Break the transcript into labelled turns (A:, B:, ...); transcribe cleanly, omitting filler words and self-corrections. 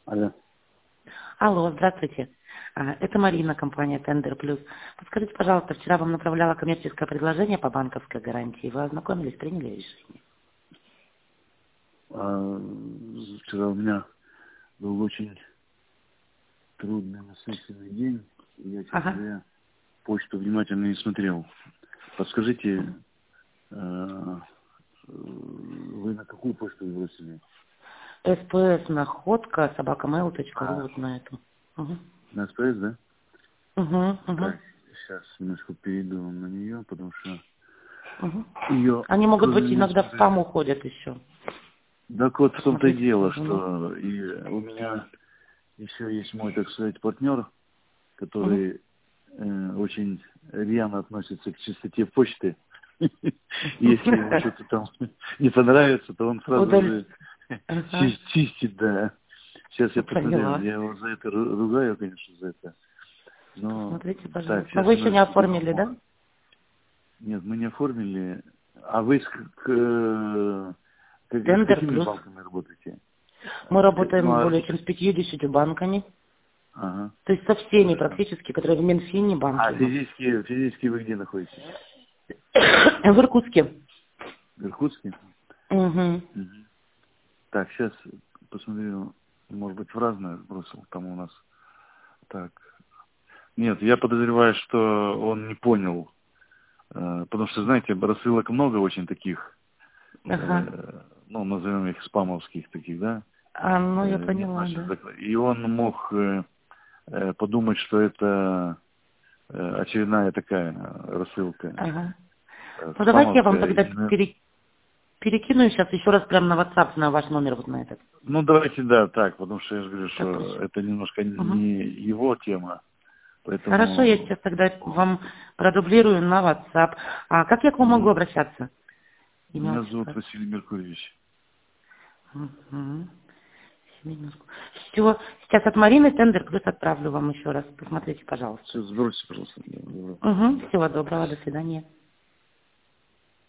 A: Алло.
B: Алло, здравствуйте. Это Марина, компания Tender Plus. Подскажите, пожалуйста, вчера вам направляла коммерческое предложение по банковской гарантии. Вы ознакомились, приняли решение?
A: Вчера у меня был очень трудный, насыщенный день. И я, честно говоря, почту внимательно не смотрел. Подскажите, вы на какую почту бросили?
B: СПС находка, собакамейл.ру, вот на эту.
A: На СПС, да?
B: Угу.
A: Так, сейчас немножко перейду на нее, потому что ее...
B: Они могут быть
A: кроме
B: иногда в
A: нескольких-
B: спам уходят еще.
A: Так вот в том-то и
B: Посмотрите
A: дело,
B: тоже, да?
A: что и у меня еще есть мой, так сказать, партнер, который очень рьяно относится к чистоте почты. Если ему что-то там не понравится, то он сразу же чистит, да. Сейчас я посмотрел,
B: Поняла.
A: я его за это ругаю, конечно, за это. Но
B: Смотрите,
A: так,
B: пожалуйста. Но
A: сейчас
B: вы еще не
A: немножечко
B: оформили,
A: по-другому.
B: да?
A: Нет, мы не оформили. А вы с
B: Tender
A: какими
B: Plus.
A: банками работаете?
B: Мы
A: Ну,
B: работаем более чем с 50 банками.
A: ага,
B: То есть со всеми
A: хорошо.
B: практически, которые в Минфине банки
A: А
B: у нас.
A: физически вы где находитесь?
B: В Иркутске.
A: В Иркутске?
B: Угу.
A: Мгм. Так, сейчас посмотрю, может быть, в разное бросил там у нас. Так. Нет, я подозреваю, что он не понял. Потому что, знаете, рассылок много очень таких,
B: Ага.
A: ну, назовем их спамовских таких, да?
B: Ну я
A: Не
B: поняла,
A: относятся
B: да.
A: и он мог подумать, что это очередная такая рассылка
B: Ага. Ну давайте я вам
A: спамовская.
B: тогда перекину сейчас еще раз прямо на WhatsApp на ваш номер вот на этот.
A: Ну, давайте, да, так, потому что я же говорю,
B: Так,
A: что
B: хорошо.
A: это немножко
B: Угу.
A: не его тема,
B: Хорошо, я
A: поэтому
B: сейчас тогда вам продублирую на WhatsApp. А как я к вам могу
A: мгм.
B: обращаться? Имя,
A: Меня зовут
B: отчество.
A: Василий Меркурьевич.
B: Угу. Все, сейчас от Марины Тендер плюс отправлю вам еще раз. Посмотрите, пожалуйста.
A: Все, сбросьте, пожалуйста.
B: Угу. Всего доброго, до свидания.